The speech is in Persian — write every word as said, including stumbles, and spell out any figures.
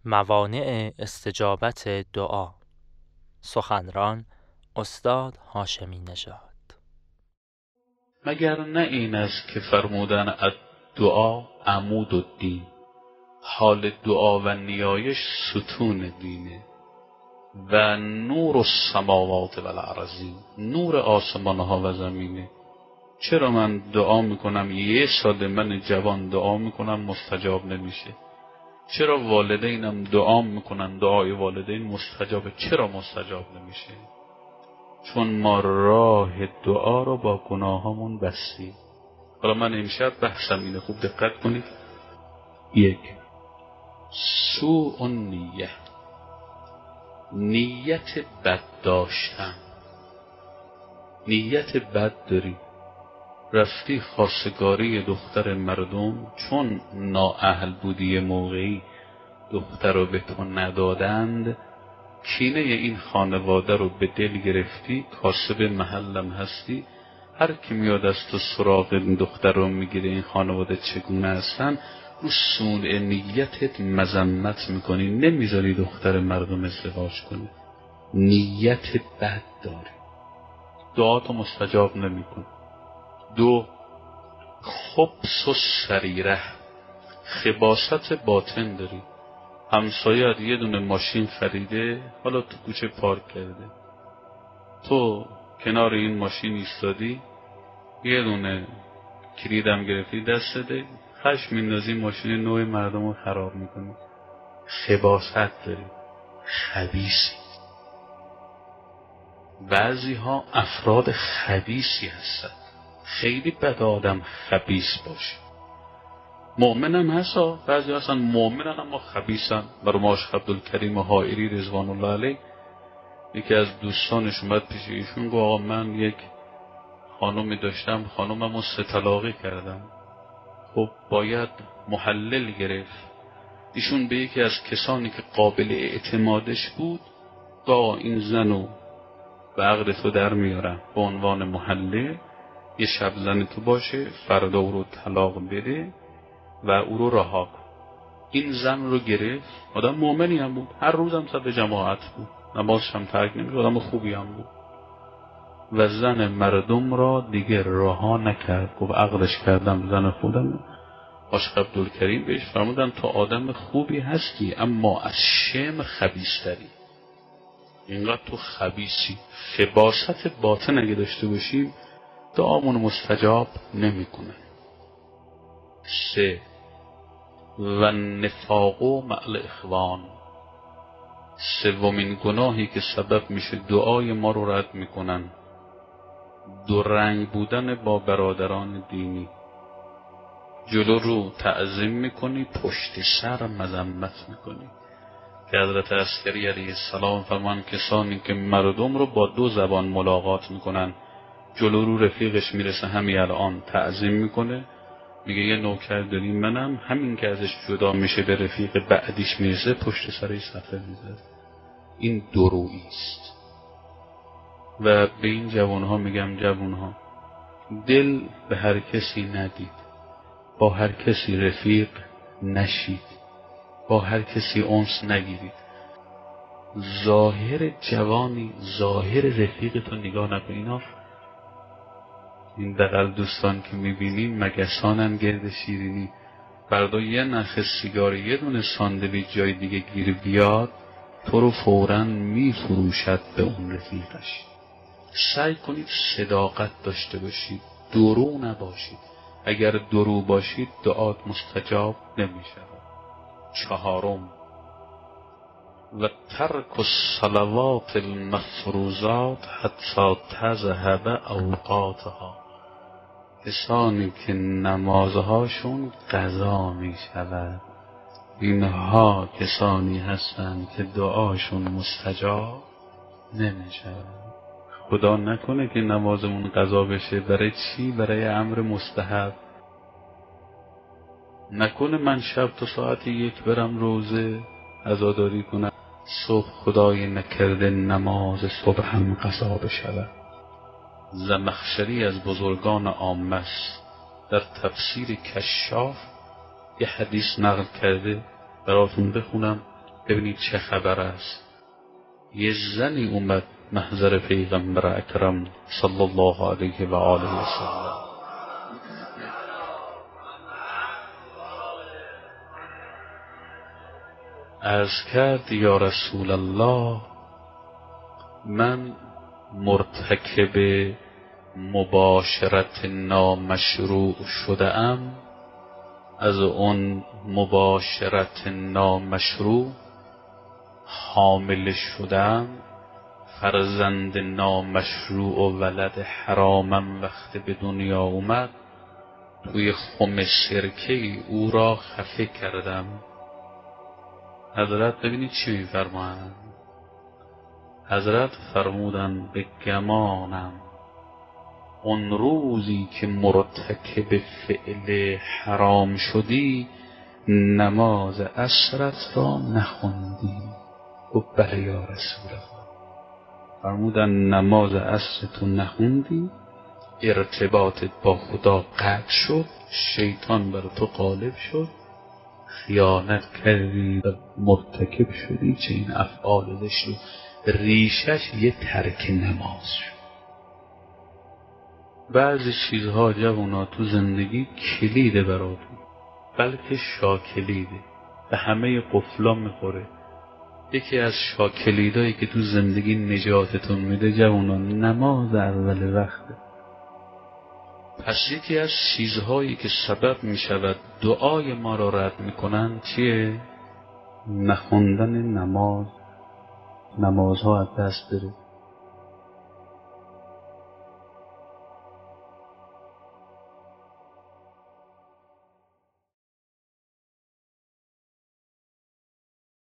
موانع استجابت دعا. سخنران استاد هاشمی نژاد. مگر نه این است که فرمودن الدعا عمود الدین، حال دعا و نیایش ستون دینه و نور السماوات و الارضین، نور آسمان ها و زمینه. چرا من دعا میکنم یه سال من جوان دعا میکنم مستجاب نمیشه؟ چرا والدینم دعا میکنن دعای والدین مستجابه؟ چرا مستجاب نمیشه؟ چون ما راه دعا رو با گناهامون بستیم. حالا من امشب بحثم اینه، خوب دقت کنید. یک، سوء نیه، نیت بد داشتن. نیت بد داری، رفتی خواستگاری دختر مردم، چون نااهل بودی موقعی دختر رو به تو ندادند، کینه این خانواده رو به دل گرفتی، کاسب محلم هستی، هر کی میاد از تو سراغ این دختر رو میگیره این خانواده چگونه هستن، رو سوء نیتت مذمت میکنی، نمیذاری دختر مردم ازدواج کنه. نیت بد داری، دعاتو مستجاب نمیکنه. دو، خبث و سریره، خباثت باطن داری. همسایه‌ات یه دونه ماشین خریده، حالا تو کوچه پارک کرده، تو کنار این ماشین ایستادی، یه دونه کلیدم گرفتی دست ده، خشم میندازی ماشین نوع مردم رو خراب میکنی. خباثت داری، خبیثی. بعضی ها افراد خبیثی هستن. خیلی بد آدم خبیث باشه. مؤمن هم هستا، بعضی هستن مؤمنن اما خبیثن. برای ماش عبدالکریم حائری رضوان الله علیه یکی از دوستانش اومد پیش ایشون، گفت آقا من یک خانومی داشتم، خانوممو سه طلاقی کردم، خب باید محلل گرفت. ایشون به یکی از کسانی که قابل اعتمادش بود، با این زنو به عقد تو در میارم به عنوان محلل، یه شب زن تو باشه، فردا او رو طلاق بده و او رو رها کن. این زن رو گرفت، آدم مؤمنی هم بود، هر روزم صد جماعت بود، نمازش هم ترک نمی‌کرد، آدم خوبی هم بود، و زن مردم را دیگه رها نکرد. گفت عقدش کردم، زن خودم. عاشق عبدالکریم بهش فرمودن تو آدم خوبی هستی اما از شم خبیث‌تری، اینقدر تو خبیثی. خباثت باطن اگه داشته باشیم دعامون مستجاب نمیکنه. سه، و نفاق مع الاخوان، سومین گناهی که سبب میشه دعای ما رو رد میکنن، دو رنگ بودن با برادران دینی. جلو رو تعظیم میکنی، پشت سر مذمت میکنی. که حضرت عسکری علیه السلام فرمان کسانی که مردم رو با دو زبان ملاقات میکنن، جلو رو رفیقش میرسه همین الان تعظیم میکنه، میگه یه نوکر داریم منم، همین که ازش جدا میشه به رفیق بعدیش میرسه پشت سرش صفحه میزد. این درویی است. و به این جوانها میگم جوانها، دل به هر کسی ندید، با هر کسی رفیق نشید، با هر کسی انس نگیرید. ظاهر جوانی، ظاهر رفیقتو نگاه نکن. اینا این دقل دوستان که میبینیم مگسانن گرد شیرینی. فردا یه نخ سیگار، یه دونه ساندویچ جای دیگه گیر بیاد، تو رو فوراً میفروشد به اون رفیقش. سعی کنید صداقت داشته باشید، درو نباشید. اگر درو باشید دعات مستجاب نمیشه. چهارم، و ترک الصلوات المفروضات حتی تذهب اوقاتها، کسانی که نمازهاشون قضا می شود، اینها کسانی هستند که دعاشون مستجاب نمی شود. خدا نکنه که نمازمون قضا بشه. برای چی؟ برای امر مستحب. نکنه من شب تا ساعت یک برم روزه عزاداری کنم، صبح خدای نکرده نماز صبح هم قضا بشود. زمخشری از بزرگان عامه است، در تفسیر کشاف یه حدیث نقل کرده، براتون بخونم ببینید چه خبر است. یه زنی اومد محضر پیغمبر اکرم صلی الله علیه و آله و سلم. عرض کرد یا رسول الله، من مرتکب مباشرت نامشروع شده ام. از اون مباشرت نامشروع حامل شدم، فرزند نامشروع و ولد حرامم وقتی به دنیا اومد توی خم سرکه او را خفه کردم. حضرت ببینید چی میفرمایند. حضرت فرمودن به گمانم اون روزی که مرتکب فعل حرام شدی نماز عصرت را نخوندی. گفت بله یا رسول الله. فرمودن نماز عصرتو نخوندی، ارتباطت با خدا قطع شد، شیطان بر تو غالب شد، خیانت کردی و مرتکب شدی چه این افعال زشت. ریشش یه ترک نماز شد. بعضی چیزها جوانا تو زندگی کلیده براتون، بلکه شاکلیده، به همه قفلا میخوره. یکی از شاکلیدایی که تو زندگی نجاتتون میده جوانا نماز اول وقته. پس یکی از چیزهایی که سبب میشود دعای ما را رد میکنن چیه؟ نخوندن نماز. نمازها از دست بره.